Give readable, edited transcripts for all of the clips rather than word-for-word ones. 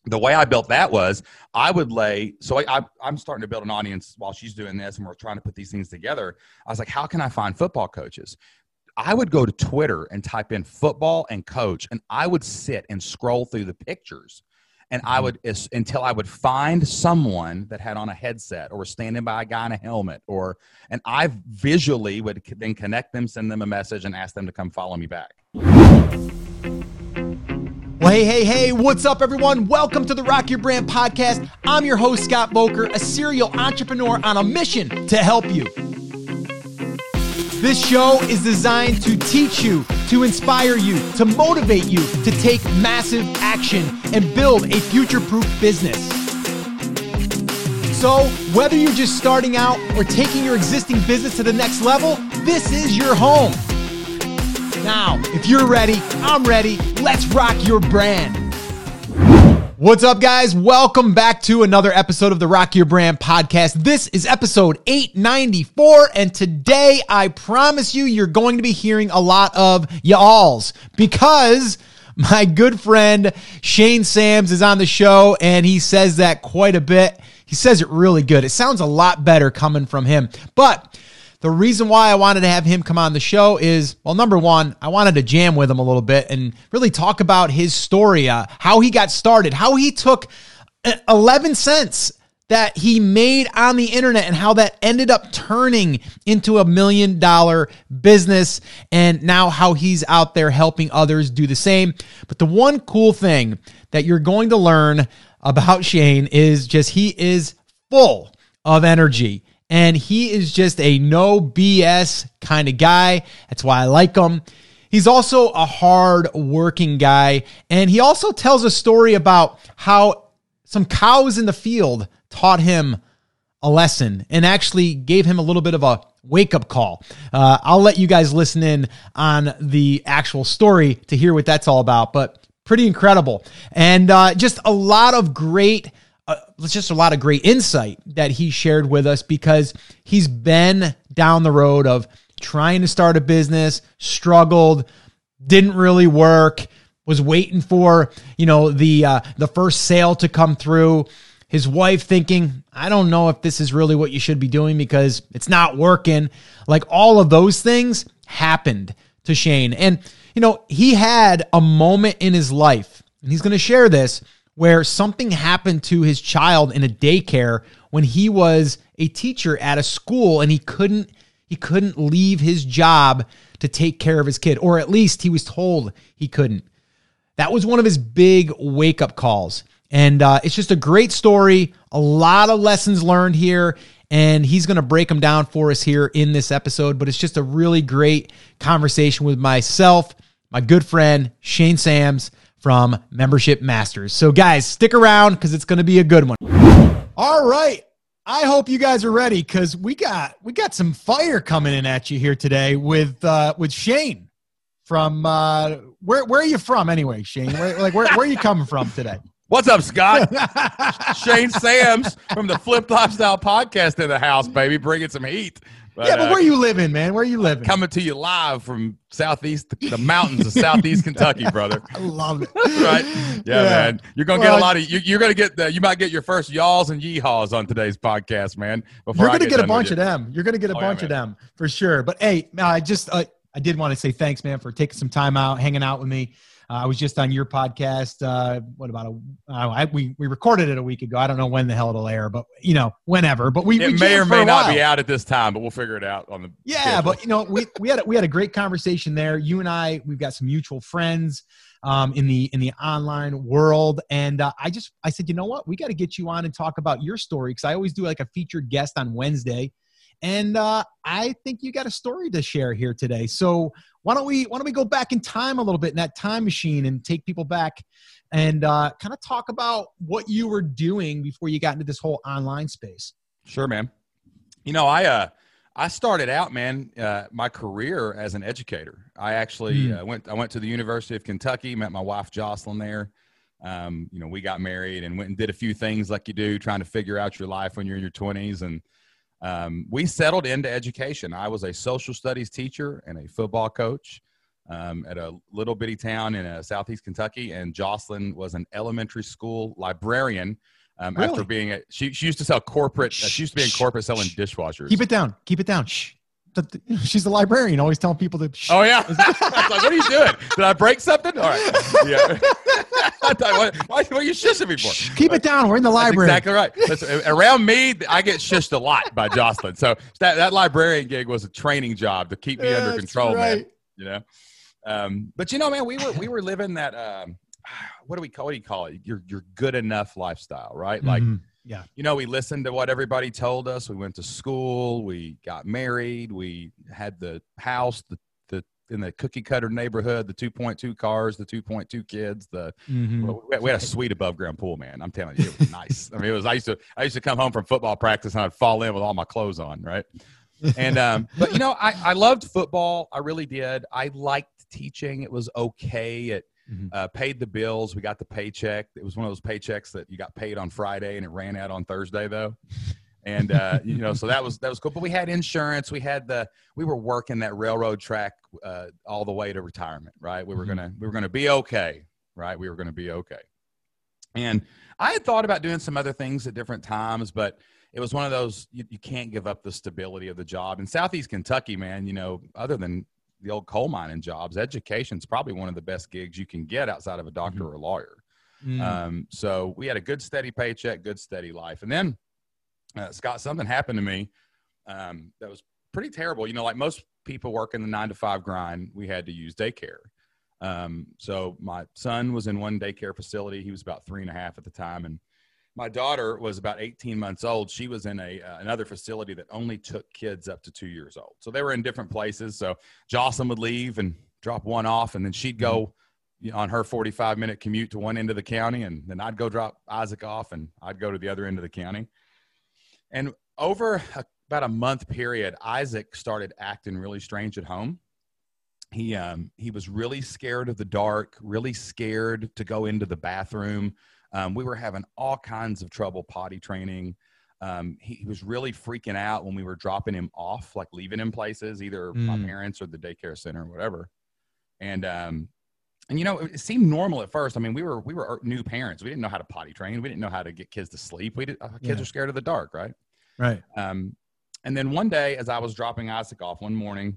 the way I built that was I would I'm starting to build an audience while she's doing this, and we're trying to put these things together. I was like, how can I find football coaches? I would go to Twitter and type in football and coach, and I would sit and scroll through the pictures, and until I would find someone that had on a headset or was standing by a guy in a helmet, and I visually would then connect them, send them a message, and ask them to come follow me back. Well, hey, what's up, everyone? Welcome to the Rock Your Brand podcast. I'm your host, Scott Voelker, a serial entrepreneur on a mission to help you. This show is designed to teach you, to inspire you, to motivate you to take massive action and build a future-proof business. So, whether you're just starting out or taking your existing business to the next level, this is your home. Now, if you're ready, I'm ready. Let's rock your brand. What's up, guys? Welcome back to another episode of the Rock Your Brand podcast. This is episode 894, and today I promise you're going to be hearing a lot of y'alls because my good friend Shane Sams is on the show, and he says that quite a bit. He says it really good. It sounds a lot better coming from him, but the reason why I wanted to have him come on the show is, well, number one, I wanted to jam with him a little bit and really talk about his story, how he got started, how he took 11 cents that he made on the internet and how that ended up turning into $1 million business, and now how he's out there helping others do the same. But the one cool thing that you're going to learn about Shane is just he is full of energy. And he is just a no BS kind of guy. That's why I like him. He's also a hard working guy. And he also tells a story about how some cows in the field taught him a lesson and actually gave him a little bit of a wake-up call. I'll let you guys listen in on the actual story to hear what that's all about, but pretty incredible. And just a lot of great insight that he shared with us, because he's been down the road of trying to start a business, struggled, didn't really work, was waiting for, the first sale to come through. His wife thinking, I don't know if this is really what you should be doing because it's not working. Like, all of those things happened to Shane. And, he had a moment in his life, and he's going to share this, where something happened to his child in a daycare when he was a teacher at a school, and he couldn't leave his job to take care of his kid, or at least he was told he couldn't. That was one of his big wake-up calls. And it's just a great story, a lot of lessons learned here, and he's going to break them down for us here in this episode. But it's just a really great conversation with myself, my good friend Shane Sams from Membership Masters. So guys, stick around because it's going to be a good one. All right. I hope you guys are ready, because we got some fire coming in at you here today with Shane from where are you from anyway, Shane? Where are you coming from today? What's up, Scott? Shane Sams from the Flip Lifestyle podcast in the house, baby, bringing some heat. But where are you living, man? Where are you living? Coming to you live from the mountains of Southeast Kentucky, brother. I love it. Right? Yeah, man. You're gonna get a lot of. You're gonna get. You might get your first y'alls and yeehaws on today's podcast, man. You're gonna get a bunch of them. You're gonna get a bunch of them for sure. But hey, I did want to say thanks, man, for taking some time out, hanging out with me. I was just on your podcast. We recorded it a week ago. I don't know when the hell it'll air, but whenever. But we may or may not be out at this time, but we'll figure it out on the. Yeah, schedule. But we had a great conversation there. You and we've got some mutual friends in the online world, and I said, you know what, we got to get you on and talk about your story, because I always do like a featured guest on Wednesday. And I think you got a story to share here today. So why don't we go back in time a little bit in that time machine and take people back and kind of talk about what you were doing before you got into this whole online space? Sure, man. I started out, man, my career as an educator. I actually went to the University of Kentucky, met my wife Jocelyn there. We got married and went and did a few things like you do, trying to figure out your life when you're in your 20s. And we settled into education. I was a social studies teacher and a football coach. at a little bitty town in southeast Kentucky, and Jocelyn was an elementary school librarian. Really? After being she used to sell corporate. She used to be in corporate selling dishwashers. Keep it down. Keep it down. Shh. She's a librarian, always telling people to. Shh. Oh yeah. I was like, what are you doing? Did I break something? All right. Yeah. What are you shushing me for? Keep it down. We're in the library. That's exactly right. Around me, I get shushed a lot by Jocelyn. So that librarian gig was a training job to keep me under control, man. You know. But you know, man, we were living that. What do you call it? Your good enough lifestyle, right? Like, yeah. You know, we listened to what everybody told us. We went to school. We got married. We had the house, in the cookie cutter neighborhood, the 2.2 cars, the 2.2 kids. We had a sweet above ground pool, man. I'm telling you, it was nice. I mean, I used to come home from football practice and I'd fall in with all my clothes on, right? And but you know, I loved football. I really did. I liked teaching. It was okay. It paid the bills. We got the paycheck. It was one of those paychecks that you got paid on Friday and it ran out on Thursday though. And you know, so that was cool. But we had insurance. We were working that railroad track all the way to retirement, right? We were gonna be okay, right? We were gonna be okay. And I had thought about doing some other things at different times, but it was one of those you can't give up the stability of the job. In Southeast Kentucky, man, you know, other than the old coal mining jobs, education's probably one of the best gigs you can get outside of a doctor or a lawyer. So we had a good steady paycheck, good steady life. And then Scott, something happened to me that was pretty terrible. You know, like most people working the 9-to-5 grind, we had to use daycare. So my son was in one daycare facility. He was about 3.5 at the time. And my daughter was about 18 months old. She was in another facility that only took kids up to 2 years old. So they were in different places. So Jocelyn would leave and drop one off, and then she'd go on her 45-minute commute to one end of the county, and then I'd go drop Isaac off, and I'd go to the other end of the county. And over about a month period, Isaac started acting really strange at home. He was really scared of the dark, really scared to go into the bathroom. We were having all kinds of trouble potty training. He was really freaking out when we were dropping him off, like leaving him places, either my parents or the daycare center or whatever. And you know, it seemed normal at first. I mean, we were new parents. We didn't know how to potty train. We didn't know how to get kids to sleep. Kids are scared of the dark, right? Right. And then one day, as I was dropping Isaac off one morning,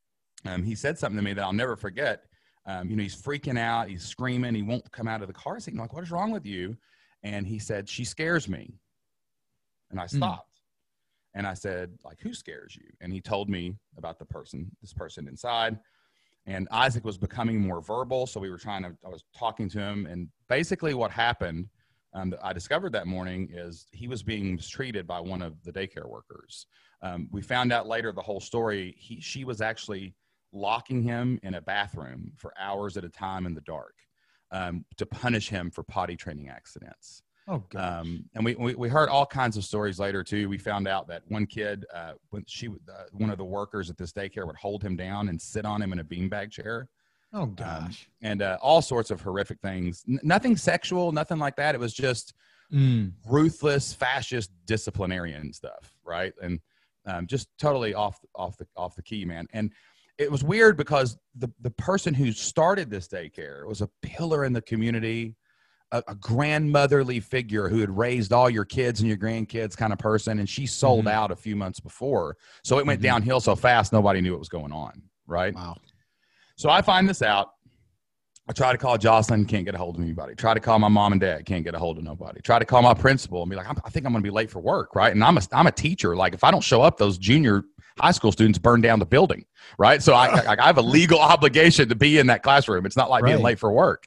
he said something to me that I'll never forget. You know, he's freaking out. He's screaming. He won't come out of the car seat. I'm like, what is wrong with you? And he said, she scares me. And I stopped. And I said, like, who scares you? And he told me about this person inside. And Isaac was becoming more verbal. So I was talking to him. And basically what happened, that I discovered that morning, is he was being mistreated by one of the daycare workers. We found out later the whole story. She was actually locking him in a bathroom for hours at a time in the dark to punish him for potty training accidents. Oh, gosh. And we heard all kinds of stories later too. We found out that one kid, one of the workers at this daycare would hold him down and sit on him in a beanbag chair. Oh gosh. And all sorts of horrific things. Nothing sexual, nothing like that. It was just ruthless, fascist, disciplinarian stuff, right? And just totally off the key, man. And it was weird because the person who started this daycare was a pillar in the community, a grandmotherly figure who had raised all your kids and your grandkids kind of person. And she sold out a few months before. So it went downhill so fast, nobody knew what was going on. Right. Wow. So I find this out. I try to call Jocelyn, can't get a hold of anybody. Try to call my mom and dad, can't get a hold of nobody. Try to call my principal and be like, I think I'm going to be late for work, right? And I'm a teacher. Like, if I don't show up, those junior high school students burn down the building, right? So I have a legal obligation to be in that classroom. It's not like being late for work.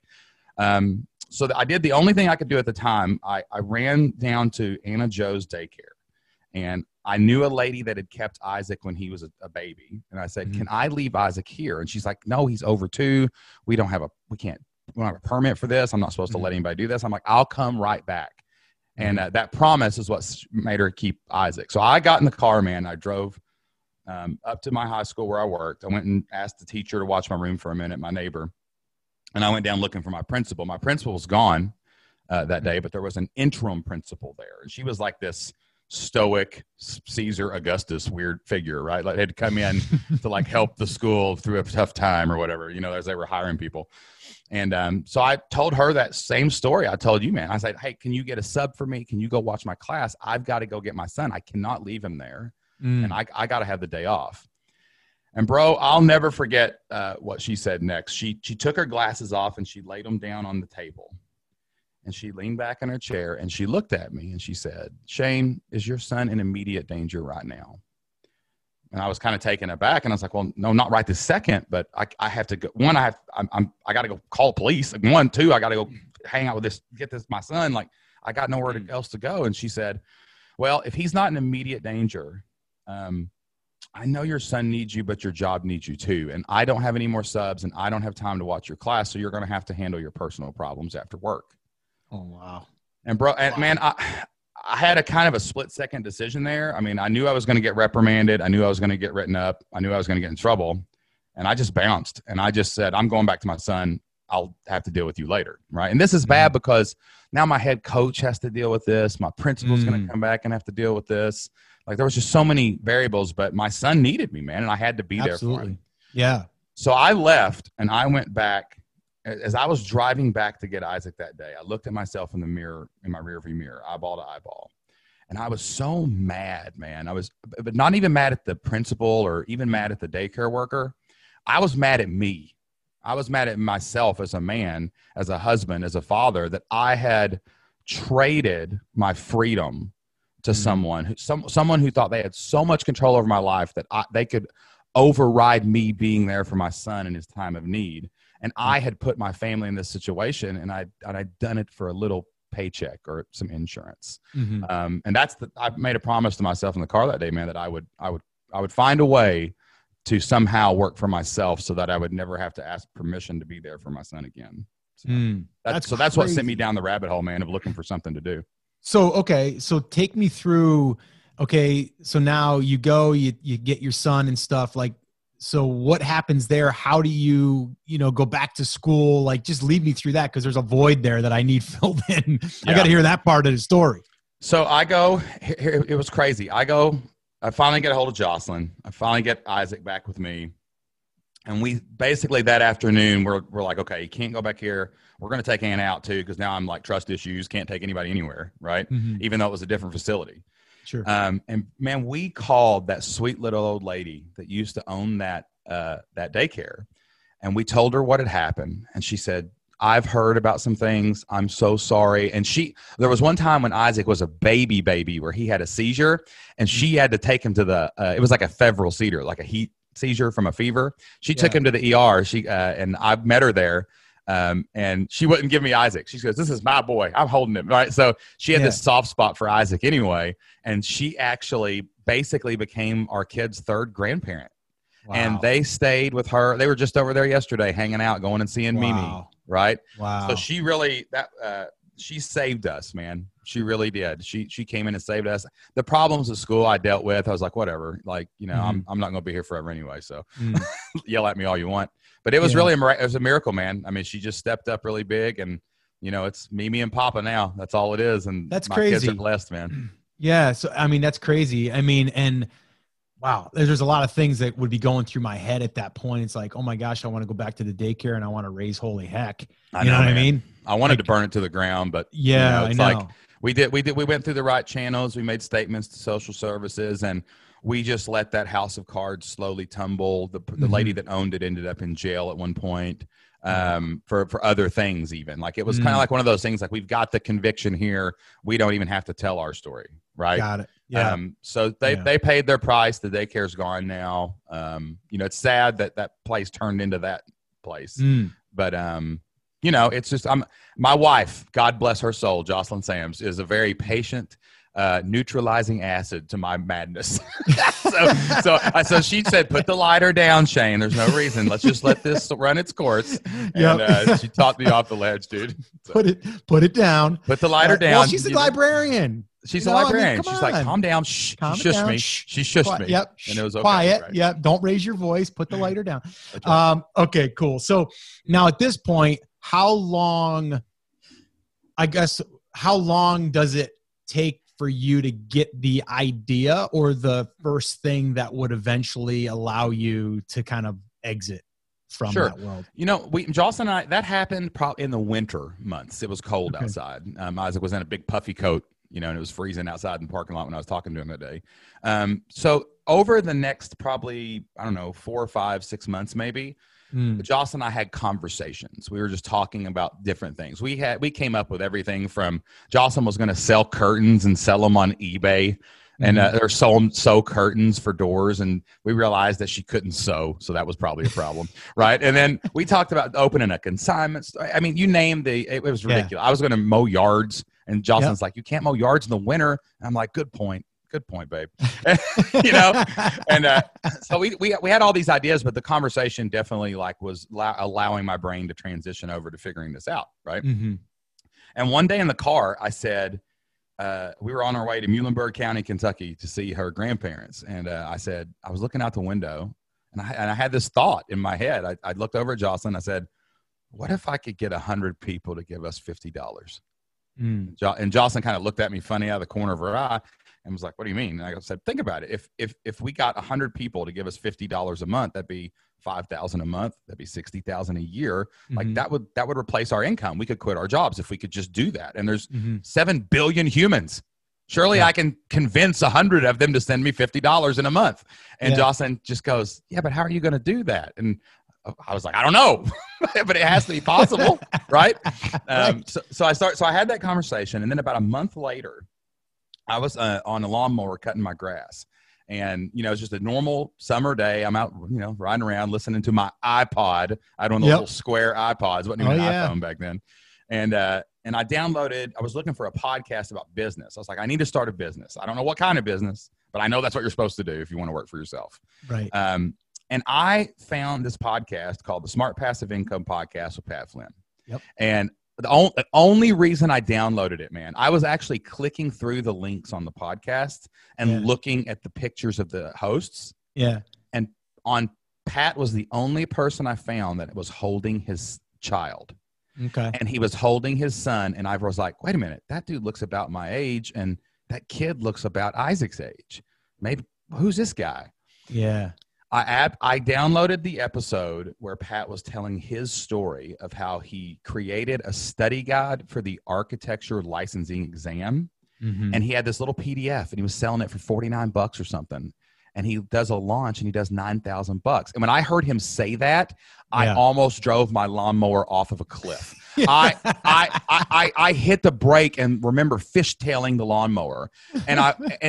So I did the only thing I could do at the time. I ran down to Anna Joe's daycare, and I knew a lady that had kept Isaac when he was a baby. And I said, can I leave Isaac here? And she's like, no, he's over 2. We don't have a permit for this. I'm not supposed to let anybody do this. I'm like, I'll come right back. And that promise is what made her keep Isaac. So I got in the car, man. I drove up to my high school where I worked. I went and asked the teacher to watch my room for a minute, my neighbor. And I went down looking for my principal. My principal was gone that day, but there was an interim principal there. And she was like this stoic Caesar Augustus weird figure, right? Like they'd come in to like help the school through a tough time or whatever, as they were hiring people. And so I told her that same story I told you, man. I said, hey, can you get a sub for me? Can you go watch my class? I've got to go get my son. I cannot leave him there. And I got to have the day off. And bro, I'll never forget what she said next. She took her glasses off and she laid them down on the table. And she leaned back in her chair and she looked at me and she said, Shane, is your son in immediate danger right now? And I was kind of taken aback, and I was like, well, no, not right this second, but I have to go. One, I got to go call police. One, two, I got to go hang out with my son. Like, I got nowhere else to go. And she said, well, if he's not in immediate danger, I know your son needs you, but your job needs you too. And I don't have any more subs and I don't have time to watch your class. So you're going to have to handle your personal problems after work. Oh, wow. And bro, and man, I had a kind of a split-second decision there. I mean, I knew I was going to get reprimanded. I knew I was going to get written up. I knew I was going to get in trouble. And I just bounced. And I just said, I'm going back to my son. I'll have to deal with you later, right? And this is bad because now my head coach has to deal with this. My principal's going to come back and have to deal with this. Like, there was just so many variables. But my son needed me, man, and I had to be there for him. Yeah. So I left, and I went back. As I was driving back to get Isaac that day, I looked at myself in the mirror, in my rearview mirror, eyeball to eyeball. And I was so mad, man. I was, but not even mad at the principal or even mad at the daycare worker. I was mad at me. I was mad at myself as a man, as a husband, as a father, that I had traded my freedom to someone who thought they had so much control over my life that they could override me being there for my son in his time of need. And I had put my family in this situation, and I'd done it for a little paycheck or some insurance. And I made a promise to myself in the car that day, man, that I would find a way to somehow work for myself so that I would never have to ask permission to be there for my son again. So that's what sent me down the rabbit hole, man, of looking for something to do. So, okay. So take me through, okay. So now you go, you get your son and stuff, like, so what happens there? How do you go back to school? Like, just lead me through that, because there's a void there that I need filled in. Yeah. I got to hear that part of the story. So I go, it was crazy. I finally get a hold of Jocelyn. I finally get Isaac back with me. And we basically that afternoon, we're like, okay, you can't go back here. We're going to take Ann out too, because now I'm like trust issues, can't take anybody anywhere, right? Even though it was a different facility. Sure. And man, we called that sweet little old lady that used to own that daycare, and we told her what had happened. And she said, I've heard about some things. I'm so sorry. And there was one time when Isaac was a baby where he had a seizure, and she had to take him to it was like a febrile seizure, like a heat seizure from a fever. She took him to the ER. And I met her there. And she wouldn't give me Isaac. She goes, this is my boy. I'm holding him. Right. So she had this soft spot for Isaac anyway. And she actually basically became our kid's third grandparent. Wow. And they stayed with her. They were just over there yesterday hanging out, going and seeing Mimi. Right. Wow. So she really, she saved us, man. She really did. She came in and saved us. The problems at school I dealt with, I was like, whatever, like, I'm not going to be here forever anyway. So yell at me all you want. But it was really it was a miracle, man. I mean, she just stepped up really big, and it's Mimi and Papa now. That's all it is, and that's my crazy. Kids are blessed, man. Yeah, so I mean, that's crazy. I mean, and wow, there's a lot of things that would be going through my head at that point. It's like, oh my gosh, I want to go back to the daycare and I want to raise holy heck. You know what I mean? I wanted to burn it to the ground, but it's I know. Like we went through the right channels. We made statements to social services, and we just let that house of cards slowly tumble. The lady that owned it ended up in jail at one point for other things even. Like, it was kind of like one of those things, like, we've got the conviction here. We don't even have to tell our story, right? Got it. Yeah. So they paid their price. The daycare's gone now. It's sad that place turned into that place. But it's just my wife, God bless her soul, Jocelyn Sams, is a very patient, neutralizing acid to my madness. So she said, put the lighter down, Shane. There's no reason. Let's just let this run its course. And she talked me off the ledge, dude. So, put it down. Put the lighter down. Well, she's a librarian. She's a librarian. She's like, calm down. Shh. She shushed me. She shushed me. Yep. And it was okay. Quiet. Right? Yep. Don't raise your voice. Put the lighter down. Right. Okay, cool. So now at this point, how long does it take for you to get the idea, or the first thing that would eventually allow you to kind of exit from that world? Jocelyn and I, that happened probably in the winter months. It was cold outside. Isaac was in a big puffy coat, and it was freezing outside in the parking lot when I was talking to him that day. So over the next probably, 4, 5, 6 months, maybe, Jocelyn and I had conversations. We were just talking about different things. We came up with everything from Jocelyn was going to sell curtains and sell them on eBay. And they're sew curtains for doors, and we realized that she couldn't sew, so that was probably a problem, right? And then we talked about opening a consignment store. I mean, you named it was ridiculous. I was going to mow yards, and Jocelyn's like, "You can't mow yards in the winter." And I'm like, "Good point, babe." And so we had all these ideas, but the conversation definitely was allowing my brain to transition over to figuring this out, right? And one day in the car, I said, we were on our way to Muhlenberg County, Kentucky to see her grandparents. And I said, I was looking out the window and I had this thought in my head. I looked over at Jocelyn. I said, what if I could get 100 people to give us $50? And Jocelyn kind of looked at me funny out of the corner of her eye and was like, what do you mean? And I said, think about it. If we got 100 people to give us $50 a month, that'd be $5,000 a month. That'd be $60,000 a year. Like that would replace our income. We could quit our jobs if we could just do that. And there's 7 billion humans. Surely I can convince 100 of them to send me $50 in a month. And Jocelyn just goes, yeah, but how are you going to do that? And I was like, I don't know, but it has to be possible. Right. So I had that conversation. And then about a month later, I was on a lawnmower cutting my grass. And, it's just a normal summer day. I'm out, riding around, listening to my iPod. I had one of those little square iPods. Wasn't even an iPhone back then. And I was looking for a podcast about business. I was like, I need to start a business. I don't know what kind of business, but I know that's what you're supposed to do if you want to work for yourself. Right. And I found this podcast called the Smart Passive Income Podcast with Pat Flynn. Yep. And the only reason I downloaded it, man, I was actually clicking through the links on the podcast and looking at the pictures of the hosts. Yeah. And Pat was the only person I found that was holding his child. Okay. And he was holding his son. And I was like, wait a minute, that dude looks about my age. And that kid looks about Isaac's age. Maybe who's this guy? Yeah. I downloaded the episode where Pat was telling his story of how he created a study guide for the architecture licensing exam. And he had this little PDF and he was selling it for $49 or something. And he does a launch and he does $9,000. And when I heard him say that, I almost drove my lawnmower off of a cliff. I hit the brake and remember fishtailing the lawnmower, and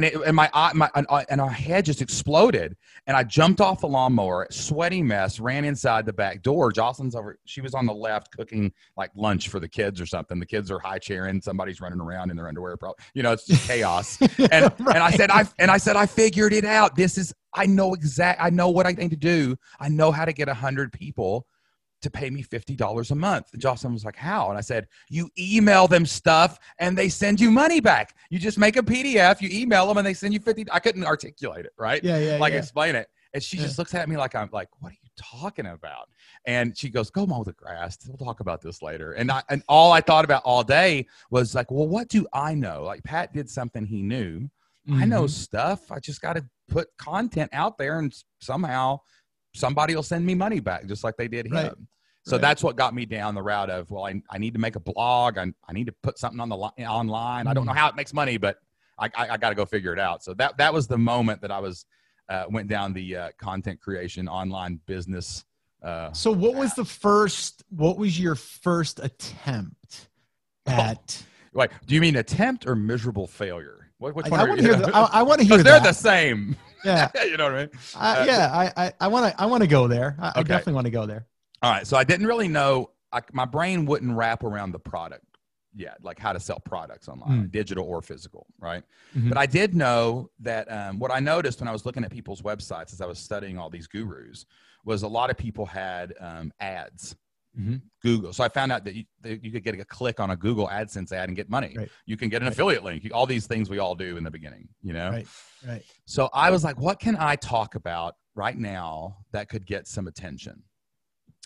my head just exploded. And I jumped off the lawnmower, sweaty mess, ran inside the back door. Jocelyn's over; she was on the left cooking like lunch for the kids or something. The kids are high chairing, somebody's running around in their underwear. Probably, it's just chaos. And I said I figured it out. I know what I need to do. I know how to get 100 people to pay me $50 a month. And Jocelyn was like, how? And I said, you email them stuff and they send you money back. You just make a PDF, you email them and they send you $50. I couldn't articulate it, right? Explain it. And she just looks at me like, I'm like, what are you talking about? And she goes, go mow the grass. We'll talk about this later. And all I thought about all day was like, well, what do I know? Like Pat did something he knew. I know stuff. I just got to put content out there and somehow somebody will send me money back just like they did him. Right. So that's what got me down the route of, well, I need to make a blog. I need to put something on online. I don't know how it makes money, but I got to go figure it out. So that was the moment that I went down the content creation online business. So what was your first attempt at? Wait, do you mean attempt or miserable failure? Which one I want to hear I want to hear they're the same. Yeah. You know what I mean? I want to go there. I definitely want to go there. All right. So I didn't really know, my brain wouldn't wrap around the product yet, like how to sell products online, digital or physical. Right. But I did know that what I noticed when I was looking at people's websites as I was studying all these gurus was a lot of people had ads. Google. So I found out that you could get a click on a Google AdSense ad and get money. Right. You can get an affiliate link. All these things we all do in the beginning, Right. So I was like, what can I talk about right now that could get some attention?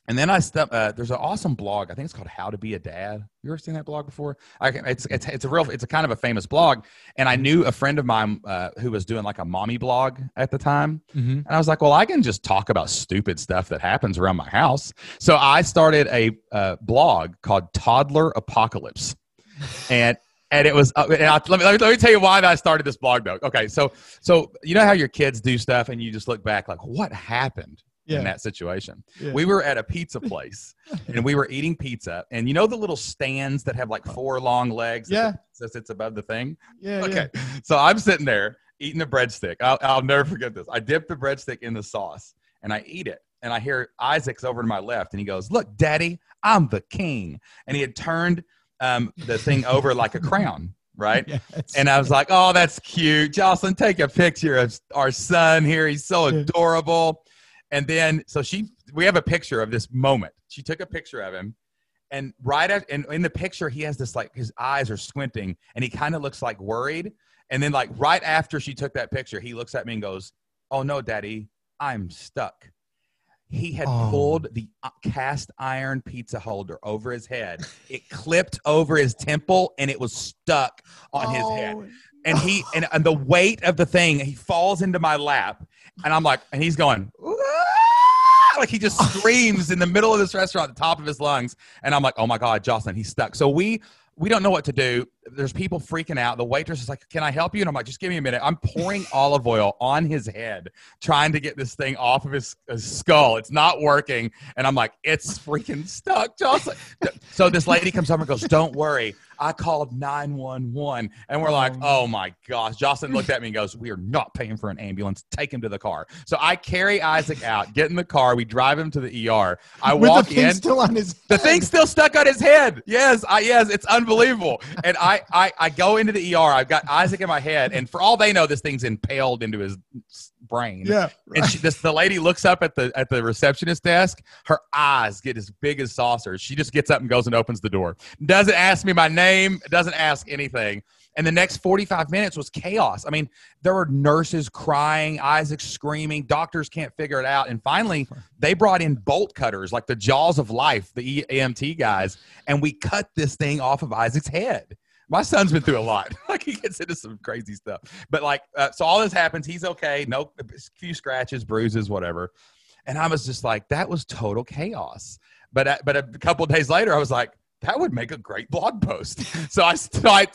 And then there's an awesome blog. I think it's called How to Be a Dad. You ever seen that blog before? It's a kind of a famous blog. And I knew a friend of mine who was doing like a mommy blog at the time. And I was like, well, I can just talk about stupid stuff that happens around my house. So I started a blog called Toddler Apocalypse. And it was, let me tell you why I started this blog though. Okay. So you know how your kids do stuff and you just look back like, what happened? In that situation. We were at a pizza place and we were eating pizza, and you know the little stands that have like 4 long legs that sits above the thing? So I'm sitting there eating a breadstick. I'll never forget this. I dip the breadstick in the sauce and I eat it, and I hear Isaac's over to my left and he goes, "Look, Daddy, I'm the king." And he had turned the thing over like a crown. Right. And I was like, "Oh, that's cute. Jocelyn, take a picture of our son here. He's so adorable." And then, we have a picture of this moment. She took a picture of him, and and in the picture, he has this, like, his eyes are squinting, and he kind of looks like worried. And then, like, right after she took that picture, he looks at me and goes, "Oh no, Daddy, I'm stuck." He had pulled the cast iron pizza holder over his head. It clipped over his temple, and it was stuck on his head. And and the weight of the thing, he falls into my lap, and I'm like, and he's going, like he just screams in the middle of this restaurant at the top of his lungs. And I'm like, oh my God, Jocelyn, he's stuck. So we don't know what to do. There's people freaking out. The waitress is like, "Can I help you?" And I'm like, "Just give me a minute." I'm pouring olive oil on his head, trying to get this thing off of his skull. It's not working. And I'm like, "It's freaking stuck, Jocelyn." So this lady comes over and goes, "Don't worry, I called 911. And we're like, "Oh my gosh." Jocelyn looked at me and goes, "We are not paying for an ambulance. Take him to the car." So I carry Isaac out, get in the car. We drive him to the ER. I walk in. With the thing still on his head. The thing's still stuck on his head. Yes, it's unbelievable. And I go into the ER. I've got Isaac in my head, and for all they know, this thing's impaled into his brain. Yeah. Right. And the lady looks up at the receptionist desk. Her eyes get as big as saucers. She just gets up and goes and opens the door. Doesn't ask me my name. Doesn't ask anything. And the next 45 minutes was chaos. I mean, there were nurses crying, Isaac screaming, doctors can't figure it out. And finally, they brought in bolt cutters, like the Jaws of Life, the EMT guys, and we cut this thing off of Isaac's head. My son's been through a lot. Like, he gets into some crazy stuff. But, like, so all this happens. He's okay. A few scratches, bruises, whatever. And I was just like, that was total chaos. But a couple of days later, I was like, that would make a great blog post. So I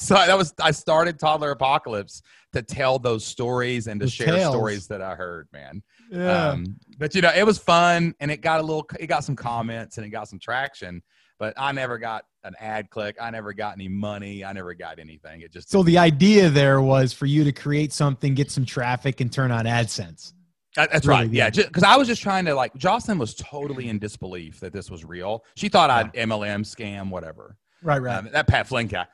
started Toddler Apocalypse to tell those stories and to share stories that I heard, man. Yeah. But it was fun, and it got some comments and it got some traction, but I never got an ad click. I never got any money. I never got anything. So the idea there was for you to create something, get some traffic, and turn on AdSense. That's really, right. Yeah. Because I was just trying to, like, Jocelyn was totally in disbelief that this was real. She thought I'd MLM scam, whatever. Right. That Pat Flynn guy,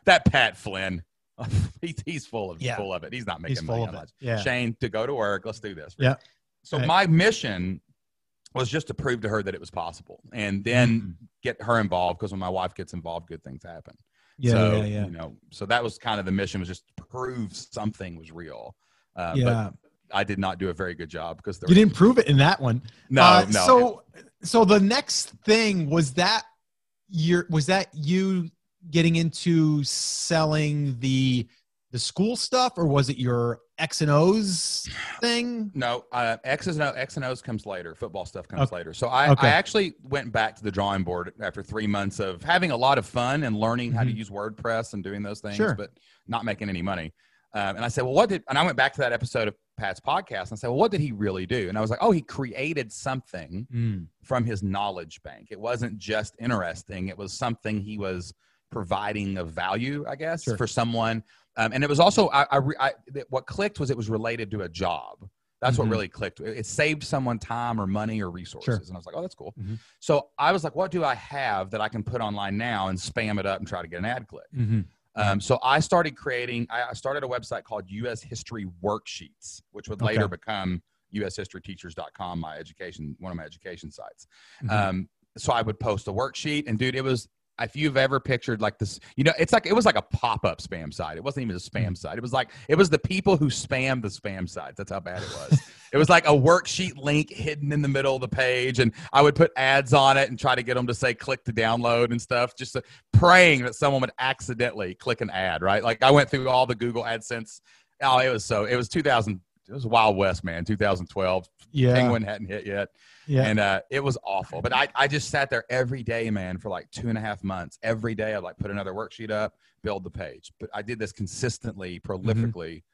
he's full of it. He's not making money on it. Yeah. Shane, to go to work. Let's do this. Yeah. So my mission was just to prove to her that it was possible, and then get her involved, because when my wife gets involved, good things happen. So that was kind of the mission, was just to prove something was real. But I did not do a very good job, because you didn't prove it in that one. No. So the next thing was that you getting into selling the school stuff, or was it your X and O's thing? No, X and O's comes later. Football stuff comes later. So I actually went back to the drawing board after 3 months of having a lot of fun and learning how to use WordPress and doing those things, but not making any money. And I said, well, and I went back to that episode of Pat's podcast and I said, well, what did he really do? And I was like, oh, he created something from his knowledge bank. It wasn't just interesting. It was something he was providing of value, I guess, for someone. And it was also, what clicked was it was related to a job. That's what really clicked. It saved someone time or money or resources. And I was like, oh, that's cool. So I was like, what do I have that I can put online now and spam it up and try to get an ad click? So I started I started a website called US History Worksheets, which would later become ushistoryteachers.com, one of my education sites. So I would post a worksheet, and dude, it was if you've ever pictured like this, it was like a pop-up spam site. It wasn't even a spam site. It was the people who spam the spam sites. That's how bad it was. It was like a worksheet link hidden in the middle of the page, and I would put ads on it and try to get them to say click to download and stuff, just praying that someone would accidentally click an ad, right? Like I went through all the Google AdSense. Oh, it was 2000. It was Wild West, man. 2012. Yeah. Penguin hadn't hit yet. Yeah. And it was awful. But I just sat there every day, man, for like 2.5 months. Every day I'd like put another worksheet up, build the page. But I did this consistently, prolifically,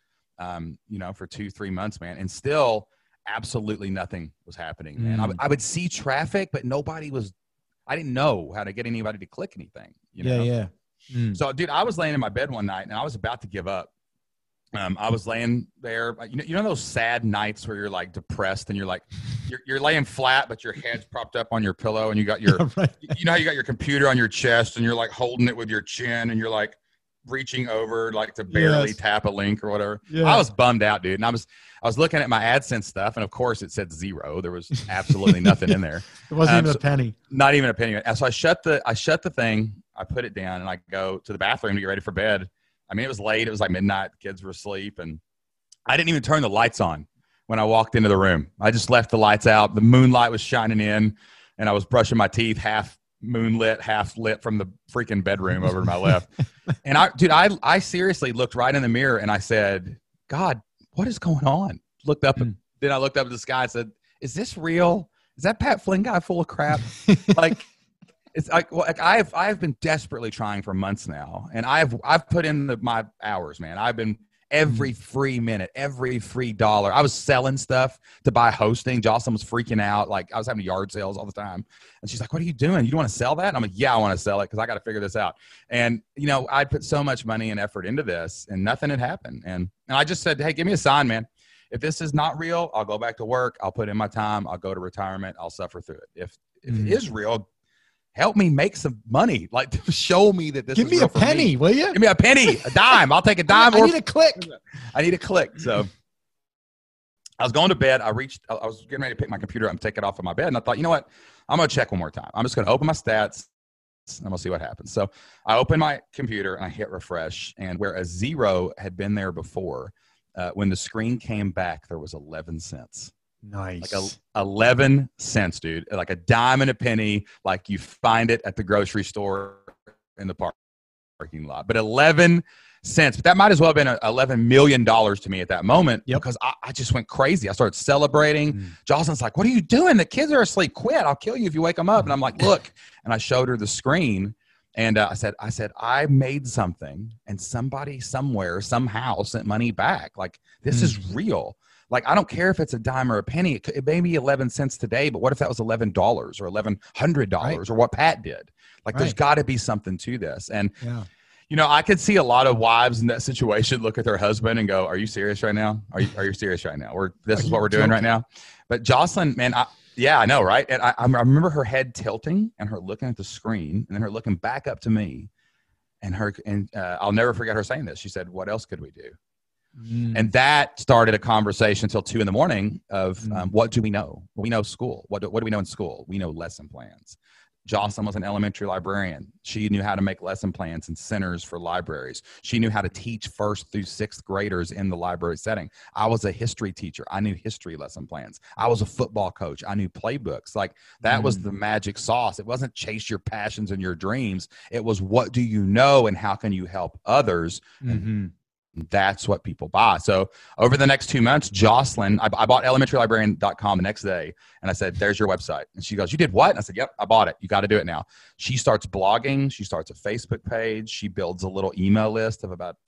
for 2-3 months, man. And still absolutely nothing was happening, man. I would see traffic, but I didn't know how to get anybody to click anything. Yeah. So, dude, I was laying in my bed one night and I was about to give up. I was laying there, you know those sad nights where you're like depressed and you're like, you're laying flat, but your head's propped up on your pillow and you got your, right. you know how you got your computer on your chest and you're like holding it with your chin and you're like reaching over like to barely tap a link or whatever. Yeah. I was bummed out, dude. And I was looking at my AdSense stuff and of course it said 0. There was absolutely nothing in there. It wasn't even a penny. Not even a penny. So I shut the thing, I put it down and I go to the bathroom to get ready for bed. I mean, it was late. It was like midnight. Kids were asleep. And I didn't even turn the lights on when I walked into the room. I just left the lights out. The moonlight was shining in, and I was brushing my teeth, half moonlit, half lit from the freaking bedroom over to my left. And I seriously looked right in the mirror, and I said, God, what is going on? Looked up, and then I looked up at the sky and said, is this real? Is that Pat Flynn guy full of crap? Like, it's like I've been desperately trying for months now, and I've put in my hours, man. I've been every free minute, every free dollar. I was selling stuff to buy hosting. Jocelyn was freaking out. Like I was having yard sales all the time, and she's like, "What are you doing? You don't want to sell that?" And I'm like, "Yeah, I want to sell it because I got to figure this out." And I'd put so much money and effort into this, and nothing had happened. And I just said, "Hey, give me a sign, man. If this is not real, I'll go back to work. I'll put in my time. I'll go to retirement. I'll suffer through it. If it is real, help me make some money. Like, show me that this Give is me real a for penny, me. will you? Give me a penny, a dime. I'll take a dime. I need a click. I need a click. So I was going to bed. I was getting ready to pick my computer up and take it off of my bed. And I thought, you know what? I'm going to check one more time. I'm just going to open my stats. And I'm going to see what happens. So I open my computer and I hit refresh. And where a 0 had been there before, when the screen came back, there was 11 cents. Nice. Like 11 cents, dude. Like a dime and a penny, like you find it at the grocery store in the parking lot. But 11 cents. But that might as well have been $11 million to me at that moment because I just went crazy. I started celebrating. Jocelyn's like, what are you doing? The kids are asleep. Quit. I'll kill you if you wake them up. And I'm like, look. And I showed her the screen. And I said, I made something and somebody somewhere, somehow sent money back. Like, this is real. Like, I don't care if it's a dime or a penny. It may be 11 cents today, but what if that was $11 or $1,100 or what Pat did? Like, there's got to be something to this. And, I could see a lot of wives in that situation look at their husband and go, are you serious right now? Are you serious right now? This is what we're doing right now. But Jocelyn, man, I know, right? And I remember her head tilting and her looking at the screen and then her looking back up to me and I'll never forget her saying this. She said, what else could we do? And that started a conversation until 2 a.m. of what do we know? We know school. What do we know in school? We know lesson plans. Jocelyn was an elementary librarian. She knew how to make lesson plans and centers for libraries. She knew how to teach 1st through 6th graders in the library setting. I was a history teacher. I knew history lesson plans. I was a football coach. I knew playbooks. Like, that was the magic sauce. It wasn't chase your passions and your dreams. It was what do you know and how can you help others? That's what people buy. So over the next 2 months, Jocelyn, I bought elementarylibrarian.com the next day. And I said, there's your website. And she goes, you did what? And I said, yep, I bought it. You got to do it now. She starts blogging. She starts a Facebook page. She builds a little email list of about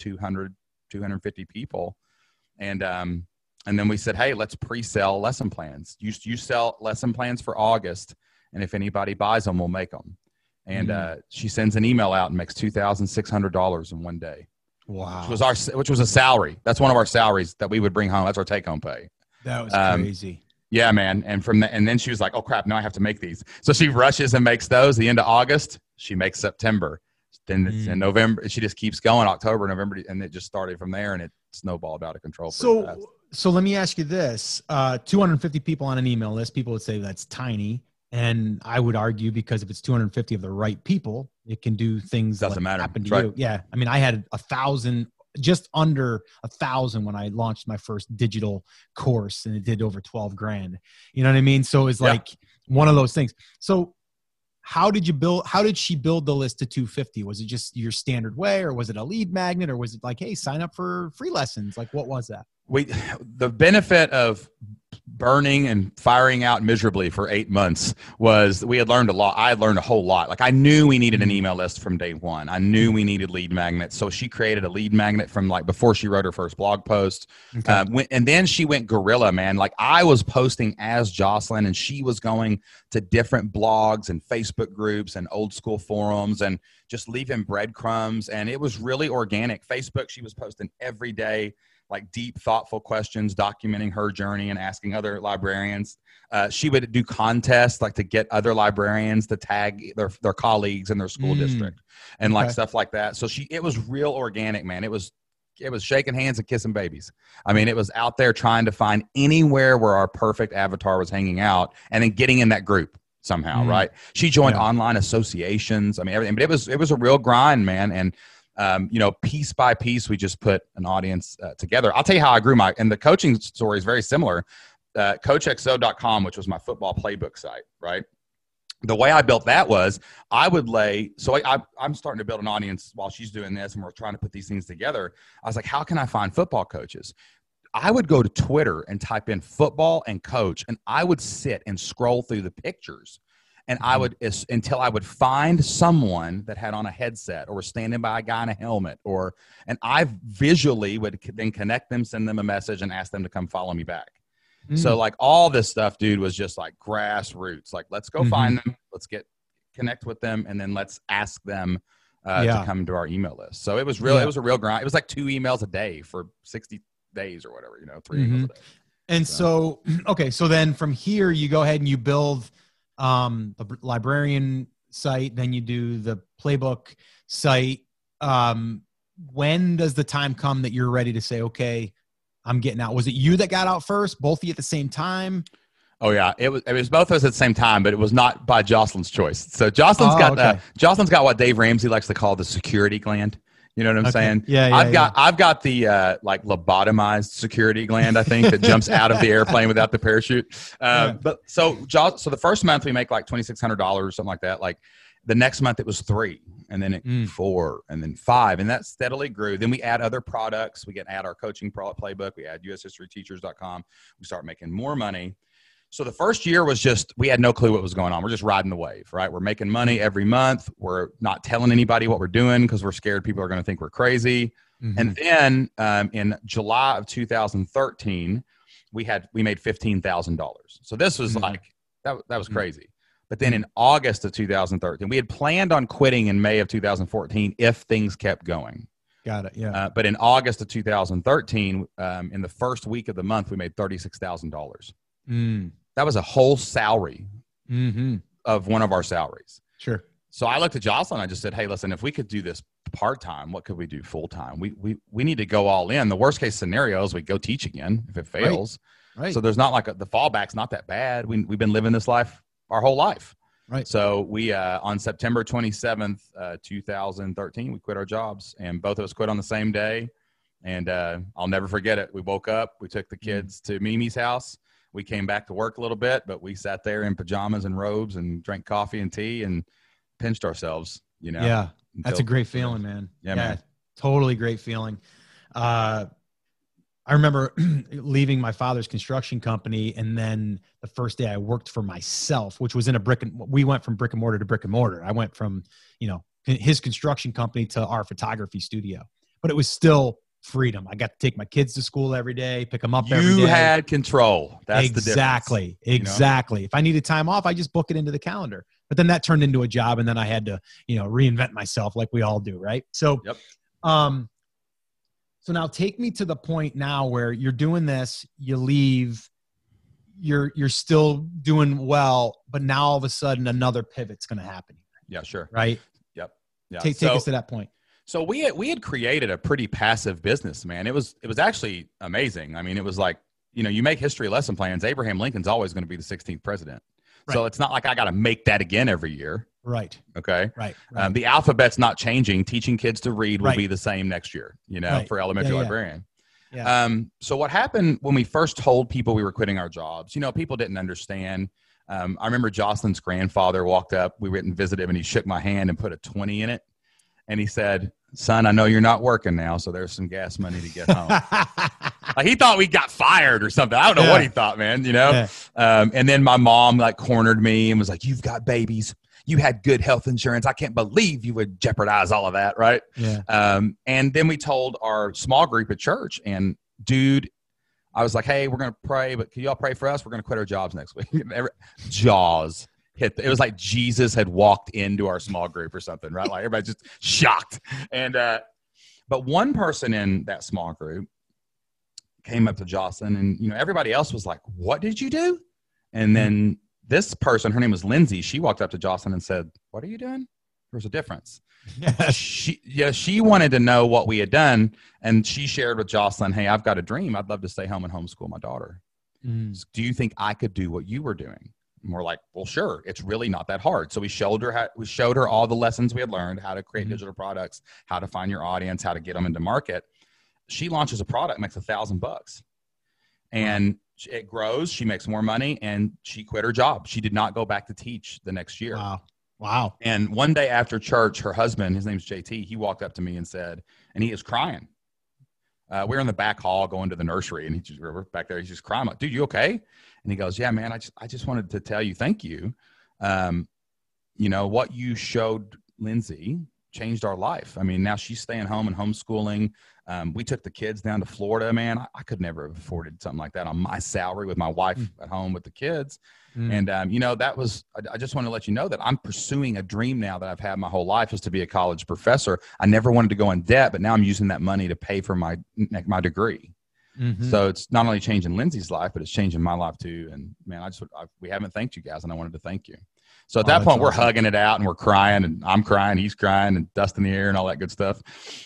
250 people. And then we said, hey, let's pre-sell lesson plans. You sell lesson plans for August. And if anybody buys them, we'll make them. And she sends an email out and makes $2,600 in one day. Wow. Which was a salary. That's one of our salaries that we would bring home. That's our take home pay. That was crazy. Yeah, man. And then she was like, oh crap, now I have to make these. So she rushes and makes those. The end of August, she makes September. Then it's in November. She just keeps going, October, November. And it just started from there and it snowballed out of control. So let me ask you this, 250 people on an email list. People would say that's tiny. And I would argue because if it's 250 of the right people, it can do things Doesn't like matter. happen to Right. you. Yeah. I mean, I had 1,000, just under 1,000 when I launched my first digital course, and it did over 12 grand. You know what I mean? So it's like one of those things. So how did she build the list to 250? Was it just your standard way, or was it a lead magnet, or was it like, hey, sign up for free lessons? Like, what was that? The benefit of burning and firing out miserably for 8 months was we had learned a lot. I had learned a whole lot. Like, I knew we needed an email list from day one. I knew we needed lead magnets. So she created a lead magnet from like before she wrote her first blog post. Okay. And then she went guerrilla, man. Like, I was posting as Jocelyn, and she was going to different blogs and Facebook groups and old school forums and just leaving breadcrumbs. And it was really organic. Facebook, she was posting every day, like deep, thoughtful questions, documenting her journey and asking other librarians. She would do contests like to get other librarians to tag their colleagues in their school district and like stuff like that. So it was real organic, man. It was shaking hands and kissing babies. I mean, it was out there trying to find anywhere where our perfect avatar was hanging out and then getting in that group somehow, right? She joined online associations. I mean, everything, but it was a real grind, man. And piece by piece, we just put an audience together. I'll tell you how I grew and the coaching story is very similar. CoachXO.com, which was my football playbook site, right? The way I built that was I'm starting to build an audience while she's doing this, and we're trying to put these things together. I was like, how can I find football coaches? I would go to Twitter and type in football and coach, and I would sit and scroll through the pictures. And until I would find someone that had on a headset or was standing by a guy in a helmet, and I visually would then connect them, send them a message, and ask them to come follow me back. So like all this stuff, dude, was just like grassroots. Like, let's go find them, let's connect with them, and then let's ask them to come to our email list. So it was it was a real grind. It was like 2 emails a day for 60 days or whatever, 3 emails a day. And so then from here, you go ahead and you build the librarian site, then you do the playbook site. When does the time come that you're ready to say, okay, I'm getting out? Was it you that got out first, both of you at the same time? Oh yeah, it was both of us at the same time, but it was not by Jocelyn's choice. So Jocelyn's got what Dave Ramsey likes to call the security gland. You know what I'm saying? Yeah. I've got the like lobotomized security gland, I think, that jumps out of the airplane without the parachute. But so the first month we make like $2,600 or something like that. Like the next month it was 3, and then 4, and then 5, and that steadily grew. Then we add other products. We add our coaching playbook. We add USHistoryTeachers.com. We start making more money. So the first year was just, we had no clue what was going on. We're just riding the wave, right? We're making money every month. We're not telling anybody what we're doing because we're scared people are going to think we're crazy. And then in July of 2013, we made $15,000. So this was like, that was crazy. But then in August of 2013, we had planned on quitting in May of 2014 if things kept going. Got it. Yeah. But in August of 2013, in the first week of the month, we made $36,000. That was a whole salary of one of our salaries. Sure. So I looked at Jocelyn. I just said, hey, listen, if we could do this part-time, what could we do full-time? We need to go all in. The worst case scenario is we go teach again if it fails. Right. So there's not like the fallback's not that bad. We've been living this life our whole life. Right. So we, on September 27th, 2013, we quit our jobs, and both of us quit on the same day. And I'll never forget it. We woke up, we took the kids to Mimi's house. We came back to work a little bit, but we sat there in pajamas and robes and drank coffee and tea and pinched ourselves, Yeah. That's a great feeling, man. Yeah, man. Totally great feeling. I remember leaving my father's construction company, and then the first day I worked for myself, which was in we went from brick and mortar to brick and mortar. I went from, his construction company to our photography studio, but it was still freedom. I got to take my kids to school every day, pick them up every day. You had control. That's the difference. Exactly. If I needed time off, I just book it into the calendar. But then that turned into a job, and then I had to, reinvent myself like we all do, right? So, so now take me to the point now where you're doing this, you leave, you're still doing well, but now all of a sudden another pivot's going to happen. Yeah, sure. Right? Yep. Yeah. Take us to that point. So we had created a pretty passive business, man. It was actually amazing. I mean, it was like, you make history lesson plans. Abraham Lincoln's always going to be the 16th president. So it's not like I got to make that again every year. Right. Okay. Right. The alphabet's not changing. Teaching kids to read will be the same next year, for elementary librarian. Yeah. So what happened when we first told people we were quitting our jobs, people didn't understand. I remember Jocelyn's grandfather walked up, we went and visited him, and he shook my hand and put a 20 in it. And he said, "Son, I know you're not working now, so there's some gas money to get home." Like, he thought we got fired or something. I don't know what he thought, man, Yeah. And then my mom cornered me and was like, "You've got babies. You had good health insurance. I can't believe you would jeopardize all of that." Right. Yeah. And then we told our small group at church, and dude, I was like, "Hey, we're going to pray, but can y'all pray for us? We're going to quit our jobs next week." Jaws hit. It was like Jesus had walked into our small group or something, right? Like, everybody just shocked. And, but one person in that small group came up to Jocelyn, and, everybody else was like, "What did you do?" And then this person, her name was Lindsay, she walked up to Jocelyn and said, "What are you doing?" There's a difference. She wanted to know what we had done, and she shared with Jocelyn, "Hey, I've got a dream. I'd love to stay home and homeschool my daughter. Do you think I could do what you were doing?" And we're like, "Well, sure. It's really not that hard." So we showed her all the lessons we had learned, how to create digital products, how to find your audience, how to get them into market. She launches a product, makes $1,000, and it grows. She makes more money, and she quit her job. She did not go back to teach the next year. Wow. And one day after church, her husband, his name's JT, he walked up to me and said, and he is crying. We're in the back hall going to the nursery, and we're back there. He's just crying. I'm like, "Dude, you okay?" And he goes, "Yeah, man, I just wanted to tell you, thank you. What you showed Lindsay changed our life. I mean, now she's staying home and homeschooling. We took the kids down to Florida, man. I could never have afforded something like that on my salary with my wife at home with the kids." And, that was, I just want to let you know that I'm pursuing a dream now that I've had my whole life, is to be a college professor. I never wanted to go in debt, but now I'm using that money to pay for my degree. So it's not only changing Lindsay's life, but it's changing my life too. And man, we haven't thanked you guys, and I wanted to thank you. So at that point, we're hugging it out, and we're crying, and I'm crying, he's crying, and dust in the air and all that good stuff.